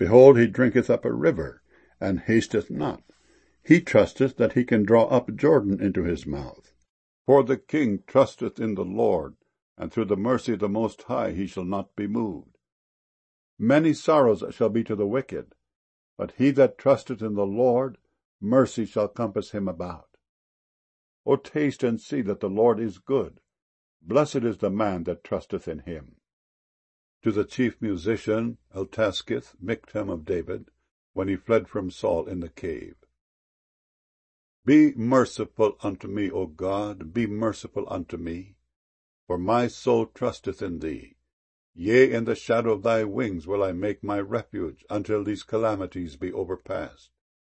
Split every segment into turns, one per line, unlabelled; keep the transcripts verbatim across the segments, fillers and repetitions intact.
Behold, he drinketh up a river, and hasteth not. He trusteth that he can draw up Jordan into his mouth. For the king trusteth in the Lord, and through the mercy of the Most High he shall not be moved. Many sorrows shall be to the wicked, but he that trusteth in the Lord, mercy shall compass him about. O taste and see that the Lord is good. Blessed is the man that trusteth in him. To the chief musician Eltaskith, Michtam of David, when he fled from Saul in the cave. Be merciful unto me, O God, be merciful unto me, for my soul trusteth in thee. Yea, in the shadow of thy wings will I make my refuge, until these calamities be overpast.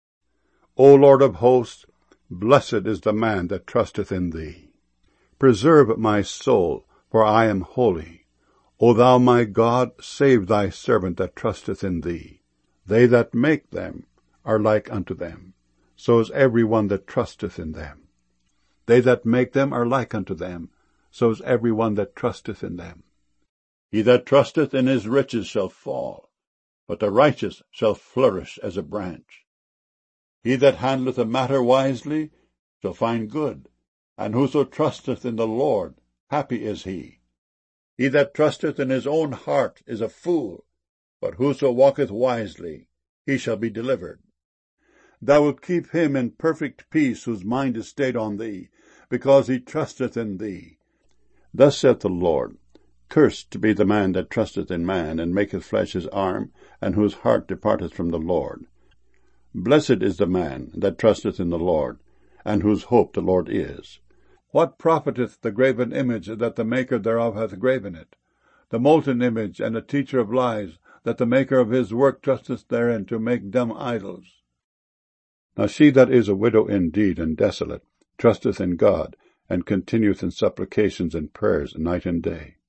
O Lord of hosts, blessed is the man that trusteth in thee. Preserve my soul, for I am holy. O thou my God, save thy servant that trusteth in thee. They that make them are like unto them, so is every one that trusteth in them. They that make them are like unto them, so is every one that trusteth in them. He that trusteth in his riches shall fall, but the righteous shall flourish as a branch. He that handleth a matter wisely shall find good, and whoso trusteth in the Lord, happy is he. He that trusteth in his own heart is a fool, but whoso walketh wisely, he shall be delivered. Thou wilt keep him in perfect peace whose mind is stayed on thee, because he trusteth in thee. Thus saith the Lord, Cursed be the man that trusteth in man, and maketh flesh his arm, and whose heart departeth from the Lord. Blessed is the man that trusteth in the Lord, and whose hope the Lord is. What profiteth the graven image that the maker thereof hath graven it? The molten image and the teacher of lies, that the maker of his work trusteth therein to make dumb idols. Now she that is a widow indeed and desolate trusteth in God, and continueth in supplications and prayers night and day.